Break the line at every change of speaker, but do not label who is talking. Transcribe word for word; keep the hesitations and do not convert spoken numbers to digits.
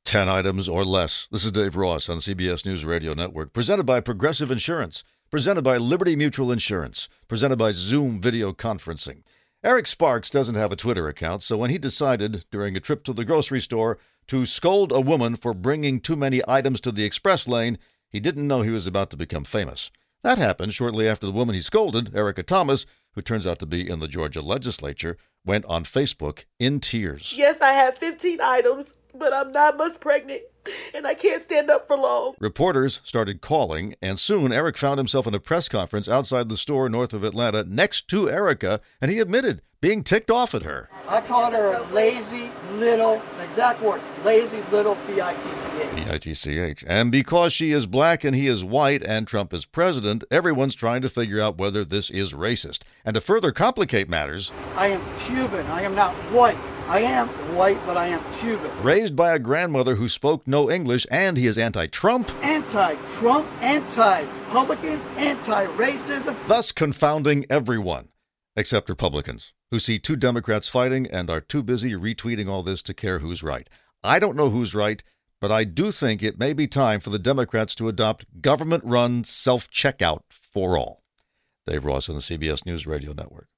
ten items or less. This is Dave Ross on the C B S News Radio Network. Presented by Progressive Insurance. Presented by Liberty Mutual Insurance. Presented by Zoom Video Conferencing. Eric Sparks doesn't have a Twitter account, so when he decided during a trip to the grocery store to scold a woman for bringing too many items to the express lane, he didn't know he was about to become famous. That happened shortly after the woman he scolded, Erica Thomas, who turns out to be in the Georgia legislature, went on Facebook in tears.
Yes, I have fifteen items, but I'm nine months pregnant, and I can't stand up for long.
Reporters started calling, and soon Eric found himself in a press conference outside the store north of Atlanta next to Erica, and he admitted being ticked off at her.
I called her a lazy little, exact words, lazy little B I T C H.
B I T C H. And because she is black and he is white and Trump is president, everyone's trying to figure out whether this is racist. And to further complicate matters,
I am Cuban. I am not white. I am white, but I am Cuban.
Raised by a grandmother who spoke no English, and he is anti-Trump.
Anti-Trump, anti-Republican, anti-racism.
Thus confounding everyone, except Republicans, who see two Democrats fighting and are too busy retweeting all this to care who's right. I don't know who's right, but I do think it may be time for the Democrats to adopt government-run self-checkout for all. Dave Ross on the C B S News Radio Network.